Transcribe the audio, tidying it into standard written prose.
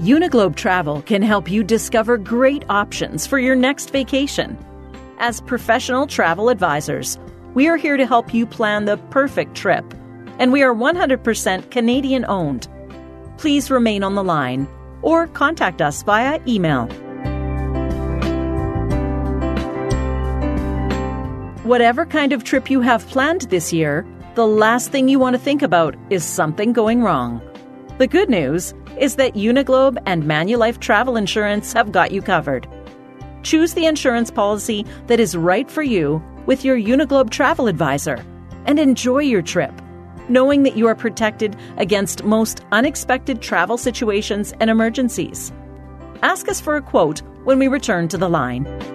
Uniglobe Travel can help you discover great options for your next vacation. As professional travel advisors, we are here to help you plan the perfect trip, and we are 100% Canadian-owned. Please remain on the line or contact us via email. Whatever kind of trip you have planned this year, the last thing you want to think about is something going wrong. The good news is that Uniglobe and Manulife Travel Insurance have got you covered. Choose the insurance policy that is right for you with your Uniglobe travel advisor and enjoy your trip, knowing that you are protected against most unexpected travel situations and emergencies. Ask us for a quote when we return to the line.